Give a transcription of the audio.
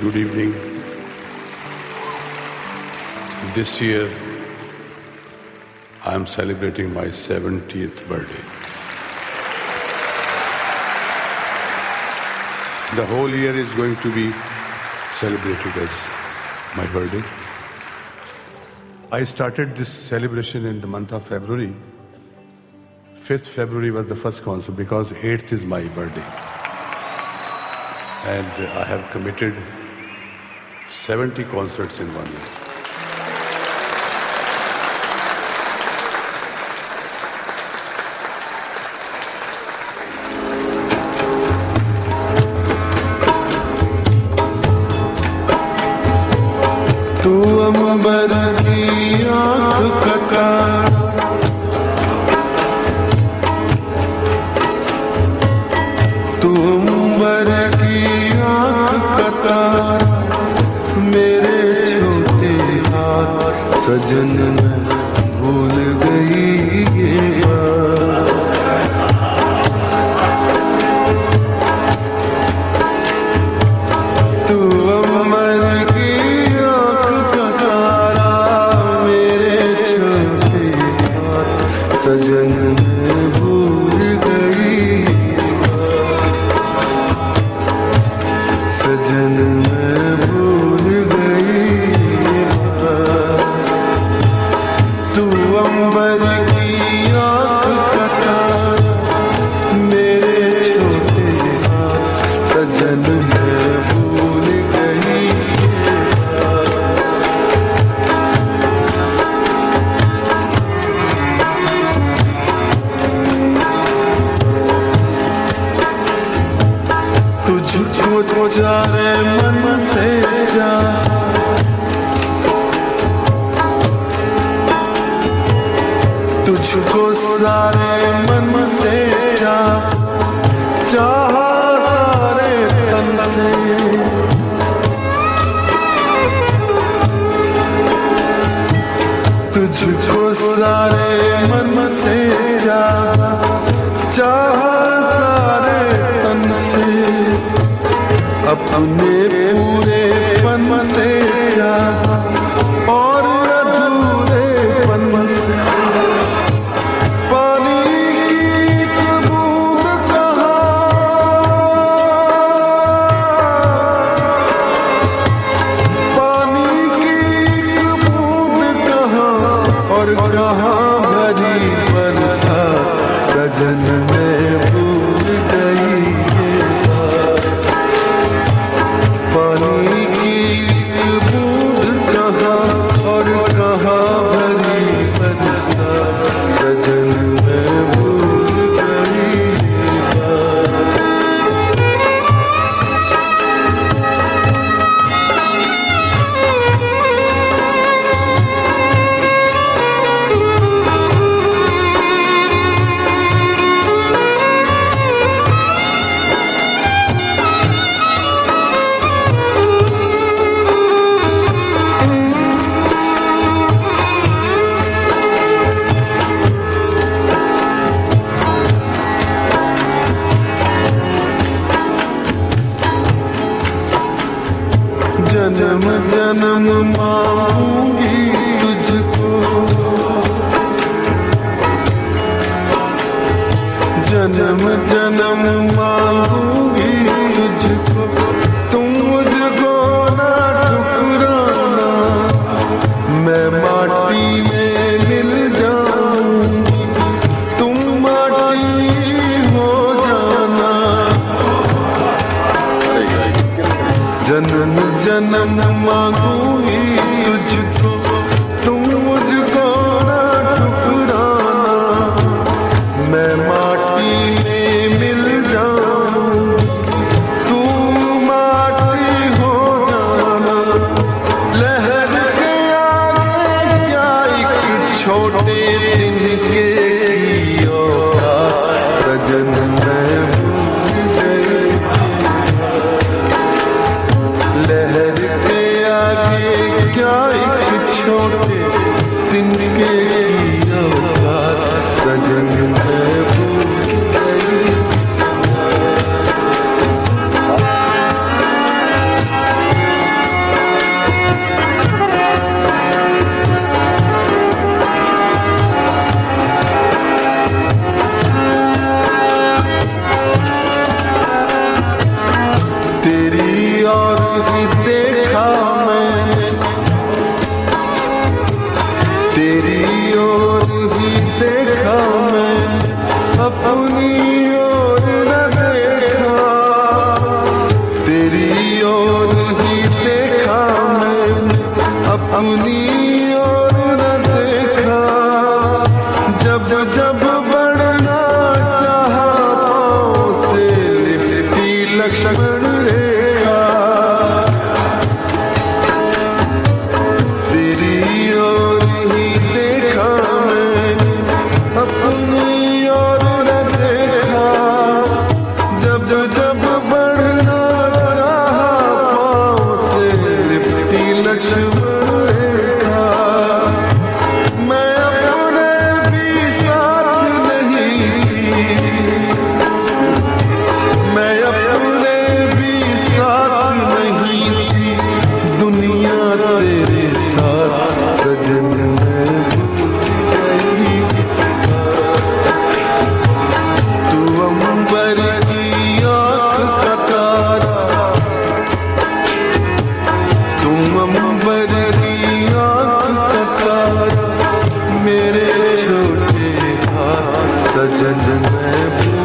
Good evening. This year, I am celebrating my 70th birthday. The whole year is going to be celebrated as my birthday. I started this celebration in the month of February. 5th February was the first concert because 8th is my birthday. And I have committed 70 concerts in 1 year. तू अंबर की आँख का तू अंबर की आँख का मेरे छोटे हाथ सजन भूल गई ये बात। तू अंबर की सजन भूल गई सजन भूल गई तू अंबर की आँख का मेरे छोटे सजन भूल गई। तुझको तो जा रे मन से जा तुझको सारे मन से जा चाह सारे तन से तुझको सारे मन से जा चाह सारे तन से अपने पूरे पन से जा और अधूरे पन से पानी की एक बूंद कहाँ पानी की एक बूंद कहाँ और कहाँ भरी बरसा सजन में भूल गई पानी की एक बूंद कहाँ और कहाँ भरी बरसा सजन में भूल गई जन्म जन्म मांगूंगी तुझको जन्म जन्म मांगूंगी तुझको तुम मुझको ना ठुकराना मैं माटी में मिल जाऊंगी तुम माटी हो जाना जन्म जन्म मांगूंगी तुझको तुम मुझको ना ठुकराना मैं माटी में मिल जाऊं भूल